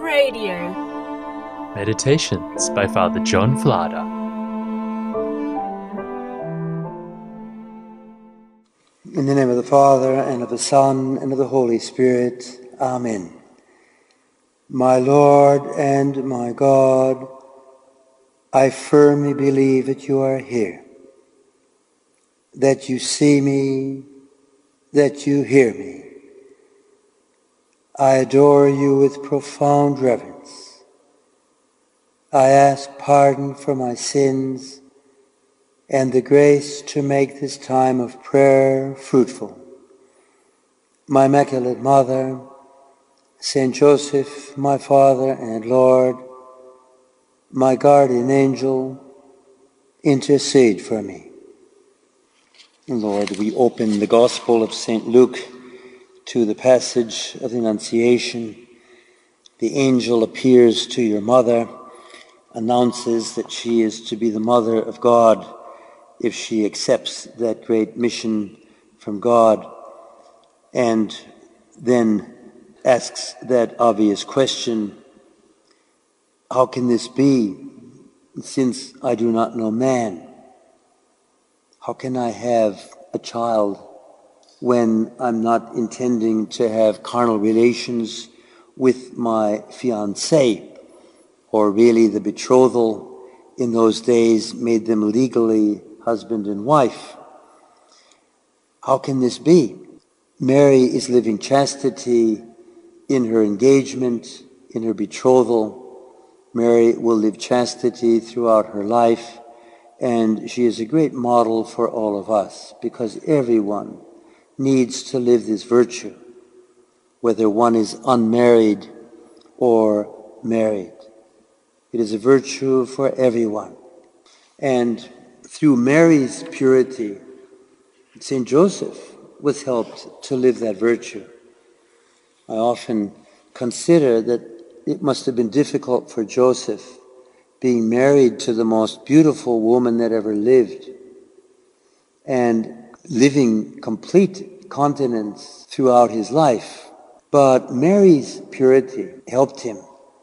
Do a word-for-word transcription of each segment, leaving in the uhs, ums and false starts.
Radio. Meditations by Father John Vlada. In the name of the Father, and of the Son, and of the Holy Spirit. Amen. My Lord and my God, I firmly believe that you are here, that you see me, that you hear me. I adore you with profound reverence. I ask pardon for my sins and the grace to make this time of prayer fruitful. My Immaculate Mother, Saint Joseph, my Father and Lord, my guardian angel, intercede for me. Lord, we open the Gospel of Saint Luke to the passage of the Annunciation. The angel appears to your mother, announces that she is to be the mother of God if she accepts that great mission from God, and then asks that obvious question, how can this be, since I do not know man? How can I have a child when I'm not intending to have carnal relations with my fiancé, or really the betrothal in those days made them legally husband and wife? How can this be? Mary is living chastity in her engagement, in her betrothal. Mary will live chastity throughout her life, and she is a great model for all of us, because everyone needs to live this virtue, whether one is unmarried or married. It is a virtue for everyone. And through Mary's purity, Saint Joseph was helped to live that virtue. I often consider that it must have been difficult for Joseph being married to the most beautiful woman that ever lived and living complete continence throughout his life. But Mary's purity helped him.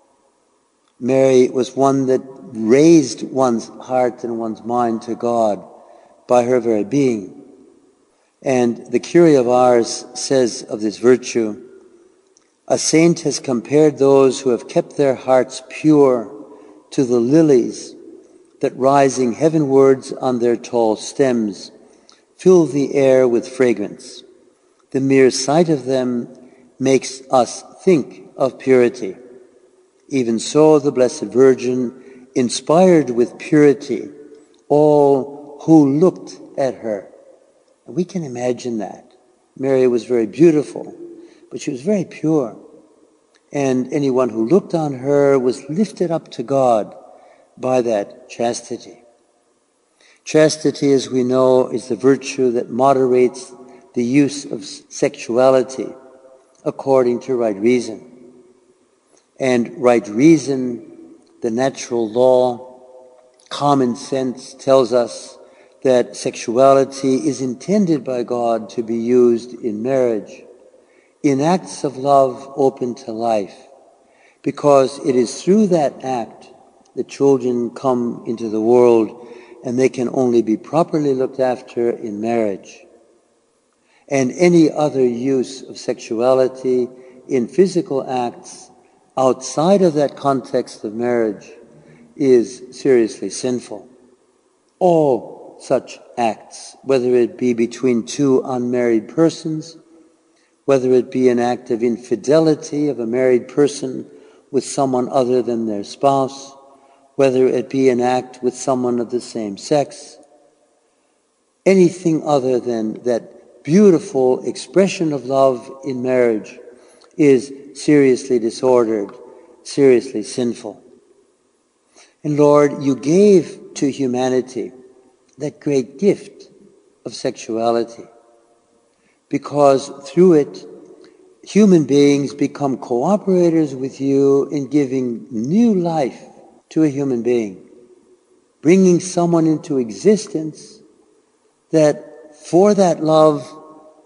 Mary was one that raised one's heart and one's mind to God by her very being. And the Kyrie of Ars says of this virtue, a saint has compared those who have kept their hearts pure to the lilies that, rising heavenwards on their tall stems, fill the air with fragrance. The mere sight of them makes us think of purity. Even so, the Blessed Virgin inspired with purity all who looked at her. And we can imagine that. Mary was very beautiful, but she was very pure. And anyone who looked on her was lifted up to God by that chastity. Chastity, as we know, is the virtue that moderates the use of sexuality according to right reason. And right reason, the natural law, common sense tells us that sexuality is intended by God to be used in marriage, in acts of love open to life, because it is through that act that children come into the world, and they can only be properly looked after in marriage. And any other use of sexuality in physical acts outside of that context of marriage is seriously sinful. All such acts, whether it be between two unmarried persons, whether it be an act of infidelity of a married person with someone other than their spouse, whether it be an act with someone of the same sex, anything other than that beautiful expression of love in marriage is seriously disordered, seriously sinful. And Lord, you gave to humanity that great gift of sexuality, because through it, human beings become cooperators with you in giving new life to a human being, bringing someone into existence that for that love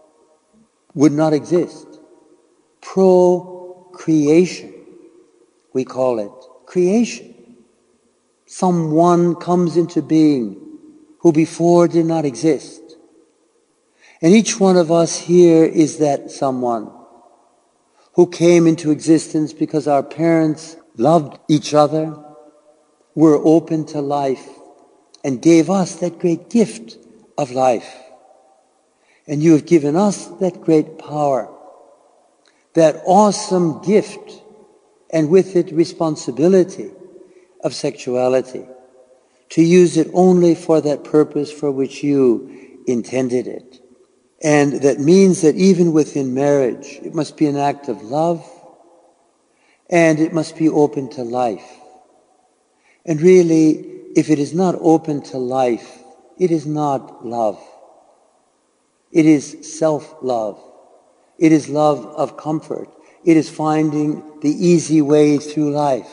would not exist. Procreation. we call it creation. Someone comes into being who before did not exist. And each one of us here is that someone who came into existence because our parents loved each other, were open to life, and gave us that great gift of life. And you have given us that great power, that awesome gift, and with it responsibility of sexuality, to use it only for that purpose for which you intended it. And that means that even within marriage, it must be an act of love, and it must be open to life. And really, if it is not open to life, it is not love. It is self-love. It is love of comfort. It is finding the easy way through life.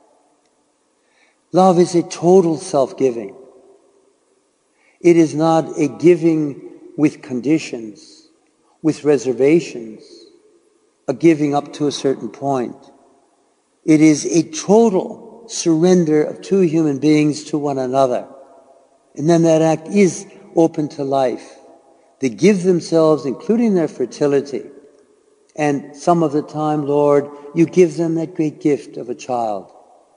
Love is a total self-giving. It is not a giving with conditions, with reservations, a giving up to a certain point. It is a total surrender of two human beings to one another. And then that act is open to life. They give themselves, including their fertility. And some of the time, Lord, you give them that great gift of a child.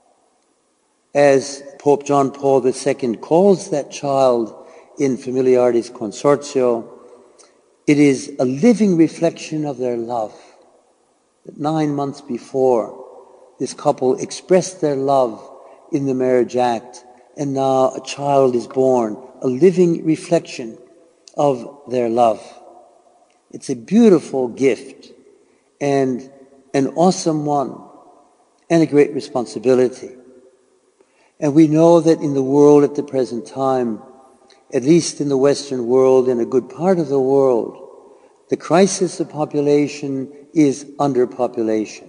As Pope John Paul the Second calls that child in Familiaris Consortio, it is a living reflection of their love. That nine months before, this couple expressed their love in the marriage act, and now a child is born, a living reflection of their love. It's a beautiful gift, and an awesome one, and a great responsibility. And we know that in the world at the present time, at least in the Western world, in a good part of the world, the crisis of population is underpopulation.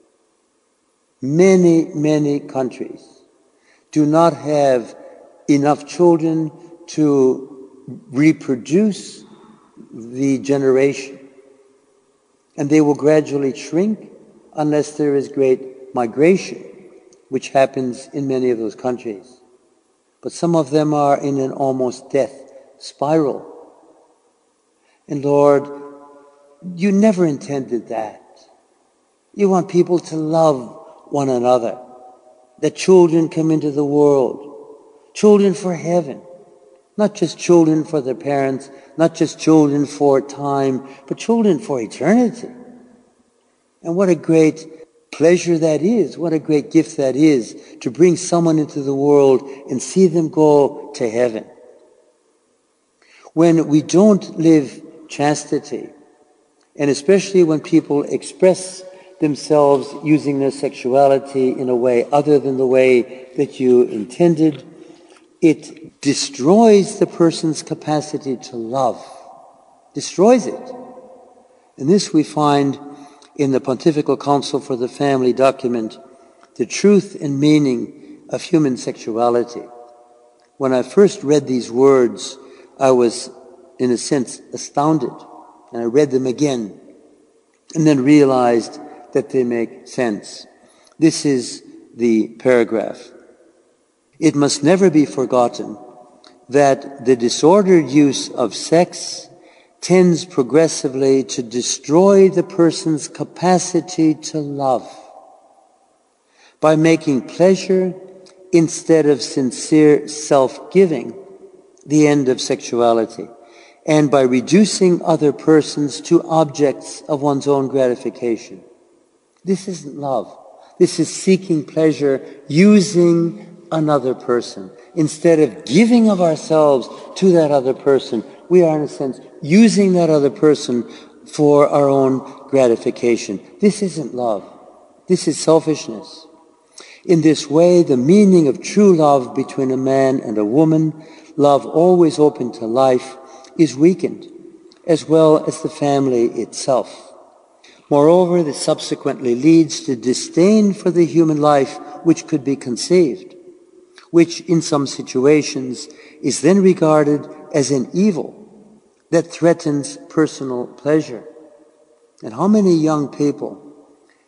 Many, many countries do not have enough children to reproduce the generation. And they will gradually shrink unless there is great migration, which happens in many of those countries. But some of them are in an almost death spiral. And Lord, you never intended that. You want people to love one another, that children come into the world, children for heaven, not just children for their parents, not just children for time, but children for eternity. And what a great pleasure that is, what a great gift that is, to bring someone into the world and see them go to heaven. When we don't live chastity, and especially when people express themselves using their sexuality in a way other than the way that you intended, it destroys the person's capacity to love, destroys it. And this we find in the Pontifical Council for the Family document, The Truth and Meaning of Human Sexuality. When I first read these words, I was, in a sense, astounded. And I read them again, and then realized that they make sense. This is the paragraph. It must never be forgotten that the disordered use of sex tends progressively to destroy the person's capacity to love by making pleasure instead of sincere self-giving the end of sexuality, and by reducing other persons to objects of one's own gratification. This isn't love. This is seeking pleasure using another person. Instead of giving of ourselves to that other person, we are, in a sense, using that other person for our own gratification. This isn't love. This is selfishness. In this way, the meaning of true love between a man and a woman, love always open to life, is weakened, as well as the family itself. Moreover, this subsequently leads to disdain for the human life which could be conceived, which in some situations is then regarded as an evil that threatens personal pleasure. And how many young people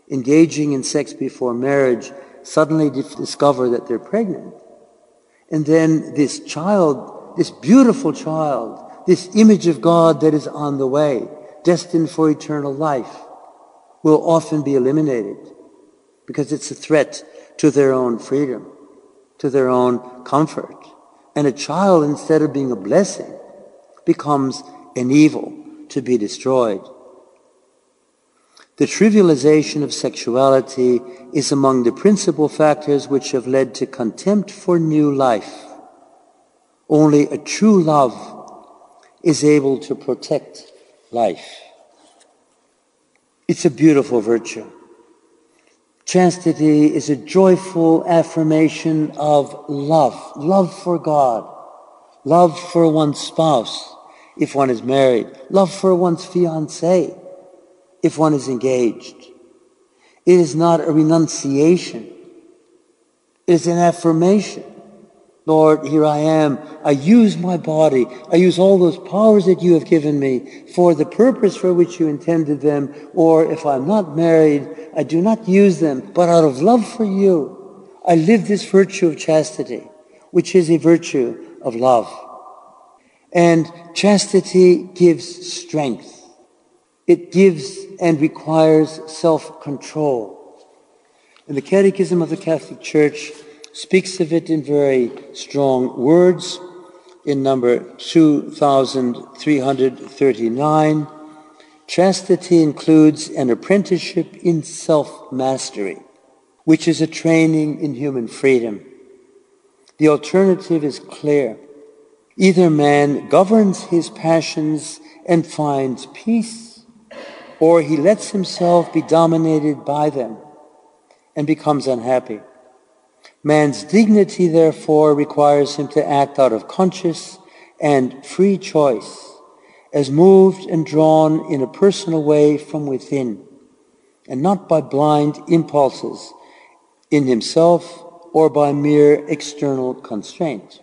engaging in sex before marriage, suddenly discover that they're pregnant. And then this child, this beautiful child, this image of God that is on the way, destined for eternal life, will often be eliminated because it's a threat to their own freedom, to their own comfort. And a child, instead of being a blessing, becomes an evil to be destroyed. The trivialization of sexuality is among the principal factors which have led to contempt for new life. Only a true love is able to protect life. It's a beautiful virtue. Chastity is a joyful affirmation of love, love for God, love for one's spouse if one is married, love for one's fiancé if one is engaged. It is not a renunciation. It is an affirmation. Lord, here I am. I use my body. I use all those powers that you have given me for the purpose for which you intended them. Or if I'm not married, I do not use them, but out of love for you, I live this virtue of chastity, which is a virtue of love. And chastity gives strength. It gives and requires self-control. And the Catechism of the Catholic Church speaks of it in very strong words. In number two thousand three hundred thirty-nine, chastity includes an apprenticeship in self-mastery, which is a training in human freedom. The alternative is clear. Either man governs his passions and finds peace, or he lets himself be dominated by them and becomes unhappy. Man's dignity, therefore, requires him to act out of conscious and free choice, as moved and drawn in a personal way from within, and not by blind impulses in himself or by mere external constraint.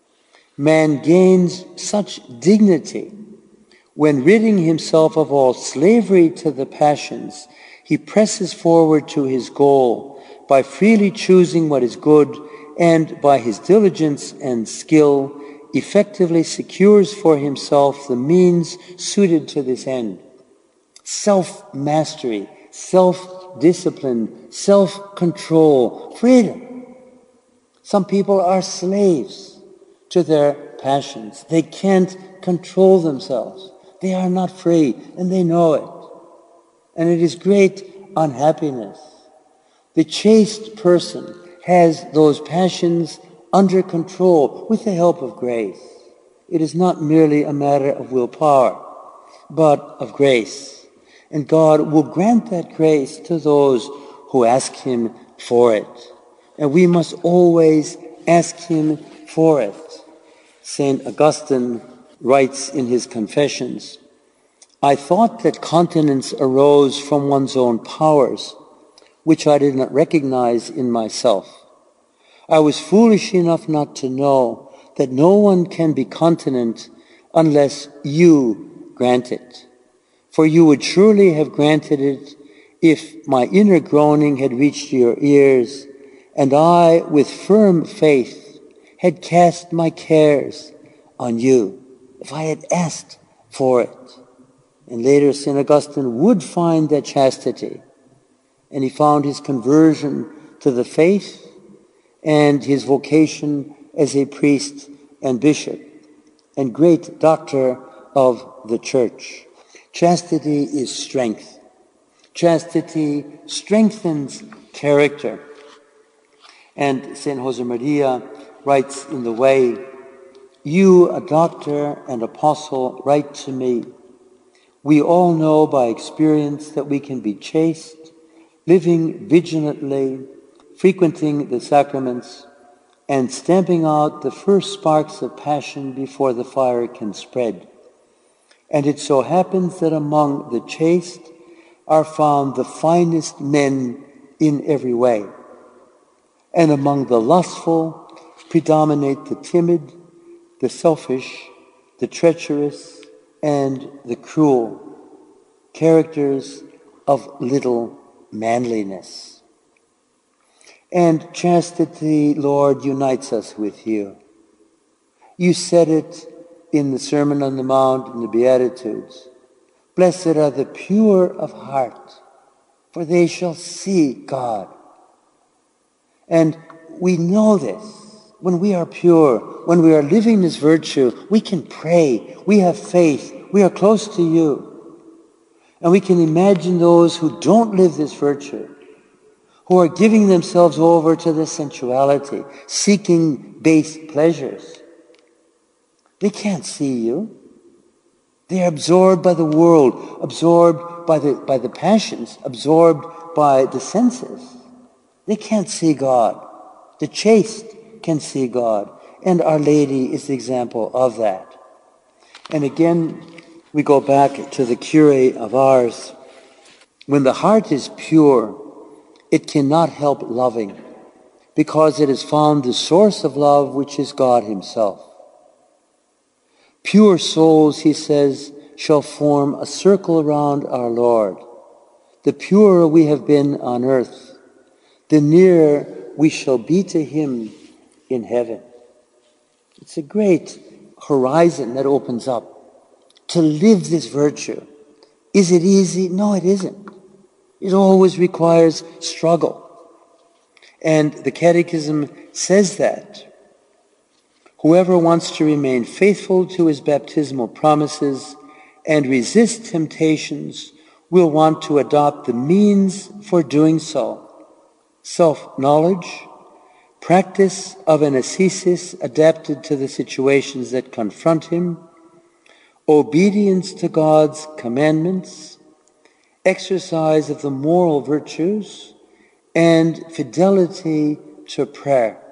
Man gains such dignity when, ridding himself of all slavery to the passions, he presses forward to his goal by freely choosing what is good, and by his diligence and skill effectively secures for himself the means suited to this end. Self-mastery, self-discipline, self-control, freedom. Some people are slaves to their passions. They can't control themselves. They are not free, and they know it. And it is great unhappiness. The chaste person has those passions under control with the help of grace. It is not merely a matter of willpower, but of grace. And God will grant that grace to those who ask him for it. And we must always ask him for it. Saint Augustine writes in his Confessions, "I thought that continence arose from one's own powers, which I did not recognize in myself. I was foolish enough not to know that no one can be continent unless you grant it. For you would surely have granted it if my inner groaning had reached your ears, and I, with firm faith, had cast my cares on you, if I had asked for it." And later, Saint Augustine would find that chastity, and he found his conversion to the faith and his vocation as a priest and bishop and great doctor of the Church. Chastity is strength. Chastity strengthens character. And Saint Josemaria writes in the Way, "You, a doctor and apostle, write to me. We all know by experience that we can be chaste, living vigilantly, frequenting the sacraments, and stamping out the first sparks of passion before the fire can spread. And it so happens that among the chaste are found the finest men in every way. And among the lustful predominate the timid, the selfish, the treacherous, and the cruel, characters of little manliness. And chastity, Lord, unites us with you. You said it in the Sermon on the Mount, in the Beatitudes. Blessed are the pure of heart, for they shall see God. And we know this. When we are pure, when we are living this virtue, we can pray, we have faith, we are close to you. And we can imagine those who don't live this virtue, who are giving themselves over to the sensuality, seeking base pleasures. They can't see you. They are absorbed by the world, absorbed by the, by the passions, absorbed by the senses. They can't see God. The chaste can see God. And Our Lady is the example of that. And again, we go back to the Kyrie of Ars. When the heart is pure, it cannot help loving, because it has found the source of love, which is God himself. Pure souls, he says, shall form a circle around our Lord. The purer we have been on earth, the nearer we shall be to him in heaven. It's a great horizon that opens up to live this virtue. Is it easy? No, it isn't. It always requires struggle. And the Catechism says that. Whoever wants to remain faithful to his baptismal promises and resist temptations will want to adopt the means for doing so. Self-knowledge, practice of an ascesis adapted to the situations that confront him, obedience to God's commandments, exercise of the moral virtues, and fidelity to prayer.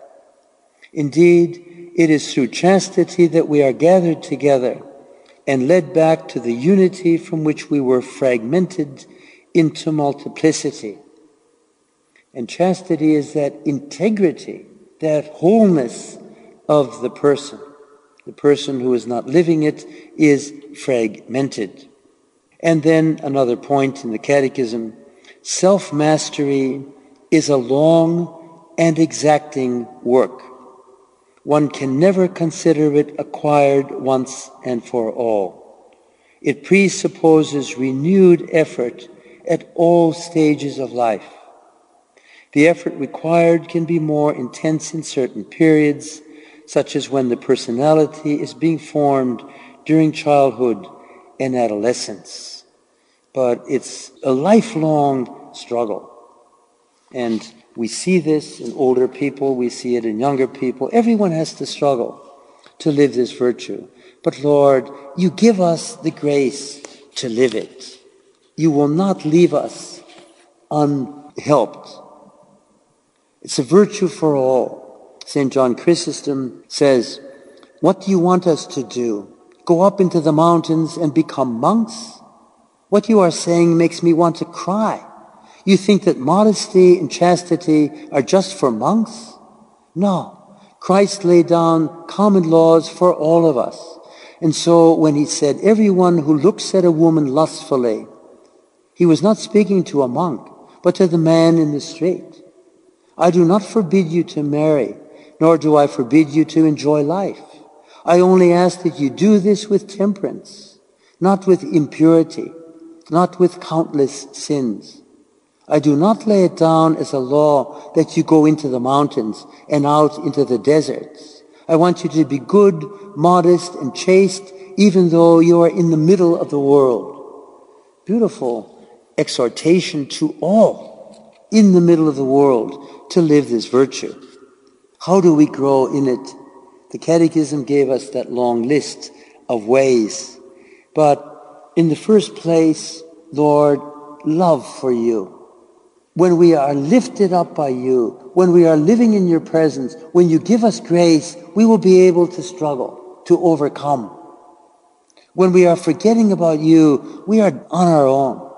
Indeed, it is through chastity that we are gathered together and led back to the unity from which we were fragmented into multiplicity. And chastity is that integrity, that wholeness of the person. The person who is not living it is fragmented. And then another point in the Catechism, self-mastery is a long and exacting work. One can never consider it acquired once and for all. It presupposes renewed effort at all stages of life. The effort required can be more intense in certain periods, such as when the personality is being formed during childhood and adolescence. But it's a lifelong struggle. And we see this in older people, we see it in younger people. Everyone has to struggle to live this virtue. But Lord, you give us the grace to live it. You will not leave us unhelped. It's a virtue for all. Saint John Chrysostom says, what do you want us to do? Go up into the mountains and become monks? What you are saying makes me want to cry. You think that modesty and chastity are just for monks? No. Christ laid down common laws for all of us. And so when he said, everyone who looks at a woman lustfully, he was not speaking to a monk, but to the man in the street. I do not forbid you to marry, nor do I forbid you to enjoy life. I only ask that you do this with temperance, not with impurity, not with countless sins. I do not lay it down as a law that you go into the mountains and out into the deserts. I want you to be good, modest, and chaste, even though you are in the middle of the world. Beautiful exhortation to all in the middle of the world to live this virtue. How do we grow in it? The Catechism gave us that long list of ways. But in the first place, Lord, love for you. When we are lifted up by you, when we are living in your presence, when you give us grace, we will be able to struggle, to overcome. When we are forgetting about you, we are on our own.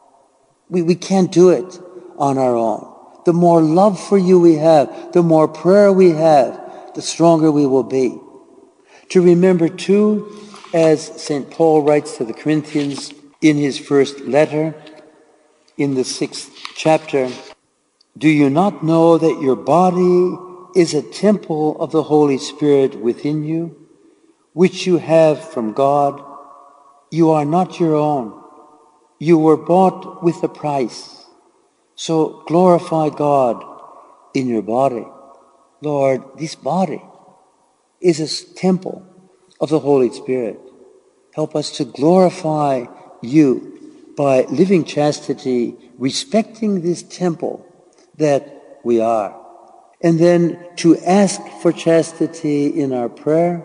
We, we can't do it on our own. The more love for you we have, the more prayer we have, the stronger we will be. To remember too, as Saint Paul writes to the Corinthians in his first letter, in the sixth chapter, "Do you not know that your body is a temple of the Holy Spirit within you, which you have from God? You are not your own. You were bought with a price. So glorify God in your body." Lord, this body is a temple of the Holy Spirit. Help us to glorify you by living chastity, respecting this temple that we are. And then to ask for chastity in our prayer.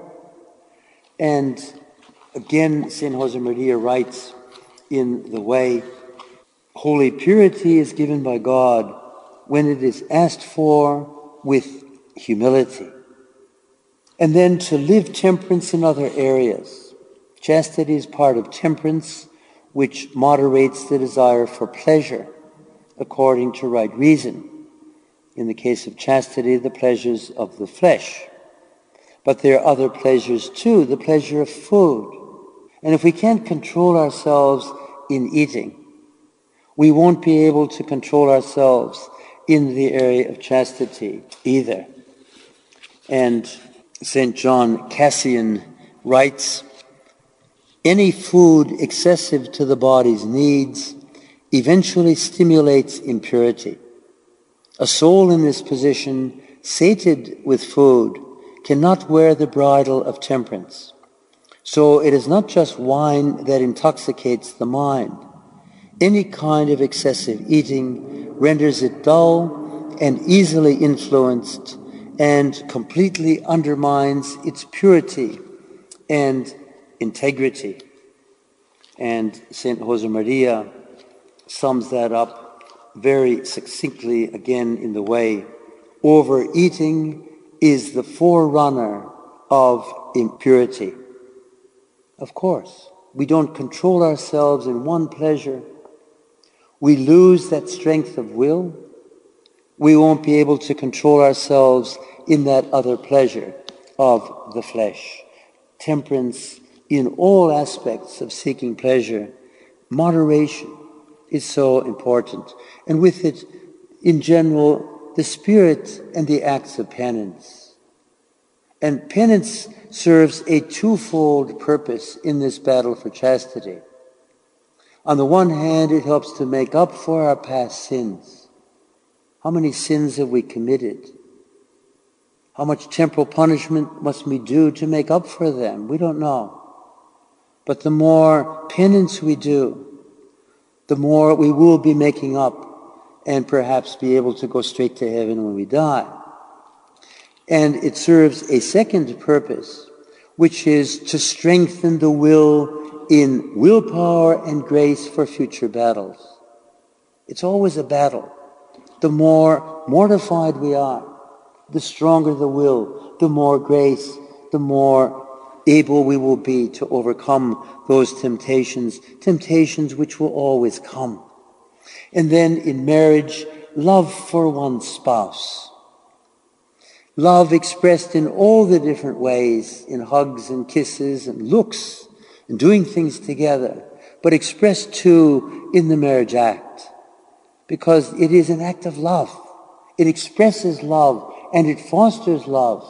And again, Saint Josemaria writes in the way, holy purity is given by God when it is asked for with humility. And then to live temperance in other areas. Chastity is part of temperance, which moderates the desire for pleasure according to right reason. In the case of chastity, the pleasures of the flesh. But there are other pleasures too, the pleasure of food. And if we can't control ourselves in eating, we won't be able to control ourselves in the area of chastity either. And Saint John Cassian writes, "Any food excessive to the body's needs eventually stimulates impurity. A soul in this position, sated with food, cannot wear the bridle of temperance. So it is not just wine that intoxicates the mind. Any kind of excessive eating renders it dull and easily influenced and completely undermines its purity and integrity." And Saint Josemaria sums that up very succinctly again in the way, overeating is the forerunner of impurity. Of course, we don't control ourselves in one pleasure. We lose that strength of will. We won't be able to control ourselves in that other pleasure of the flesh. Temperance in all aspects of seeking pleasure, moderation is so important. And with it, in general, the spirit and the acts of penance. And penance serves a twofold purpose in this battle for chastity. On the one hand, it helps to make up for our past sins. How many sins have we committed? How much temporal punishment must we do to make up for them? We don't know. But the more penance we do, the more we will be making up and perhaps be able to go straight to heaven when we die. And it serves a second purpose, which is to strengthen the will in willpower and grace for future battles. It's always a battle. The more mortified we are, the stronger the will, the more grace, the more able we will be to overcome those temptations, temptations which will always come. And then in marriage, love for one's spouse. Love expressed in all the different ways, in hugs and kisses and looks and doing things together, but expressed too in the marriage act, because it is an act of love. It expresses love and it fosters love.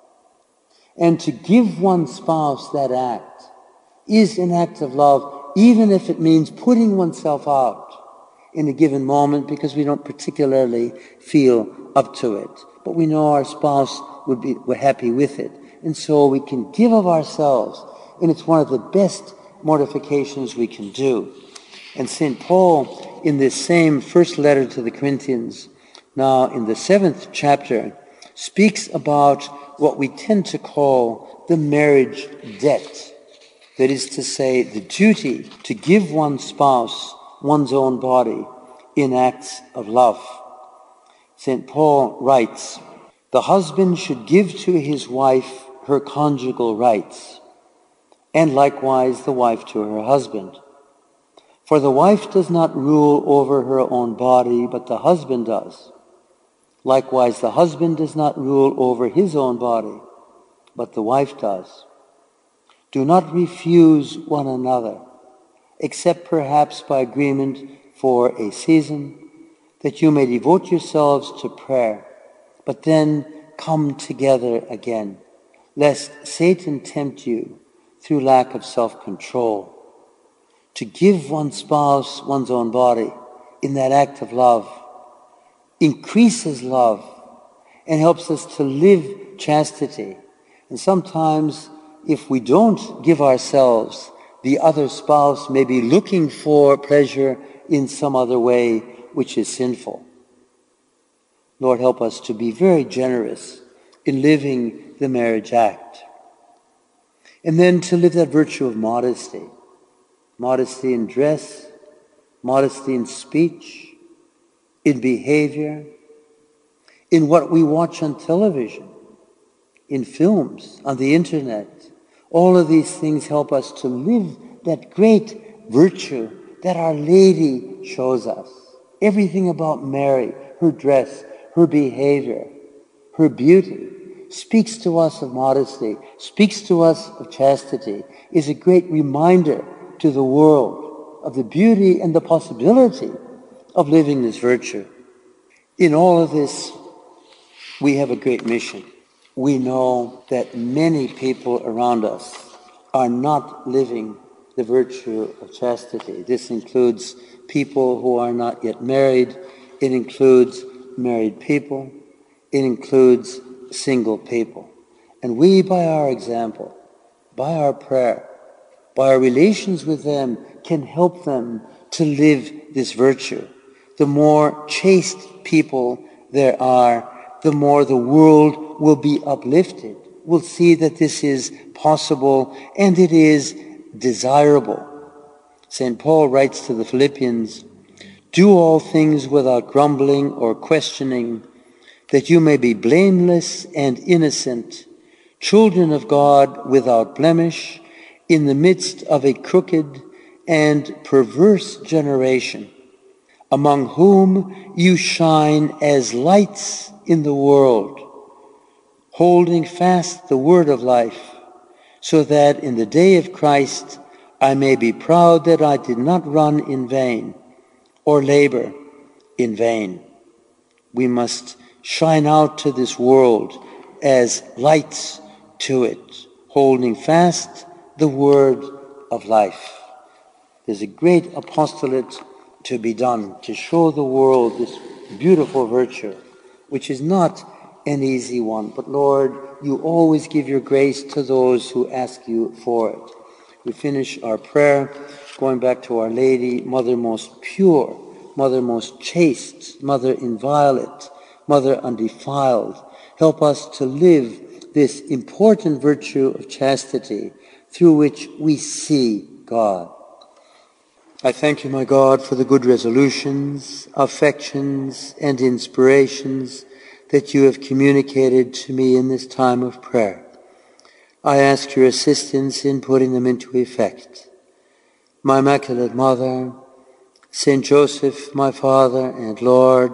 And to give one's spouse that act is an act of love, even if it means putting oneself out in a given moment because we don't particularly feel up to it. But we know our spouse would be we're happy with it. And so we can give of ourselves, and it's one of the best mortifications we can do. And Saint Paul, in this same first letter to the Corinthians, now in the seventh chapter, speaks about what we tend to call the marriage debt. That is to say, the duty to give one's spouse one's own body in acts of love. Saint Paul writes, "The husband should give to his wife her conjugal rights, and likewise the wife to her husband. For the wife does not rule over her own body, but the husband does. Likewise, the husband does not rule over his own body, but the wife does. Do not refuse one another, except perhaps by agreement for a season, that you may devote yourselves to prayer, but then come together again, lest Satan tempt you through lack of self-control, to give one's spouse one's own body in that act of love increases love and helps us to live chastity. And sometimes if we don't give ourselves, the other spouse may be looking for pleasure in some other way which is sinful. Lord, help us to be very generous in living the marriage act. And then to live that virtue of modesty. Modesty in dress, modesty in speech, in behavior, in what we watch on television, in films, on the internet. All of these things help us to live that great virtue that Our Lady shows us. Everything about Mary, her dress, her behavior, her beauty, speaks to us of modesty, speaks to us of chastity, is a great reminder to the world of the beauty and the possibility of living this virtue. In all of this, we have a great mission. We know that many people around us are not living the virtue of chastity. This includes people who are not yet married. It includes married people. It includes single people. And we, by our example, by our prayer, by our relations with them, can help them to live this virtue. The more chaste people there are, the more the world will be uplifted. We'll see that this is possible and it is desirable. Saint Paul writes to the Philippians, "Do all things without grumbling or questioning, that you may be blameless and innocent, children of God without blemish, in the midst of a crooked and perverse generation, among whom you shine as lights in the world, holding fast the word of life, so that in the day of Christ I may be proud that I did not run in vain or labor in vain." We must shine out to this world as lights to it, holding fast the word of life. There's a great apostolate to be done to show the world this beautiful virtue, which is not an easy one. But Lord, you always give your grace to those who ask you for it. We finish our prayer going back to Our Lady, Mother most pure, Mother most chaste, Mother inviolate, Mother undefiled. Help us to live this important virtue of chastity through which we see God. I thank you, my God, for the good resolutions, affections, and inspirations that you have communicated to me in this time of prayer. I ask your assistance in putting them into effect. My Immaculate Mother, Saint Joseph, my Father and Lord,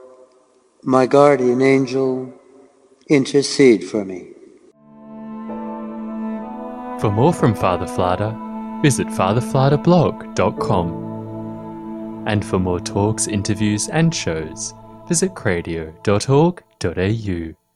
my guardian angel, intercede for me. For more from Father Flada, visit father flada blog dot com. And for more talks, interviews and shows, visit cradio dot org dot a u.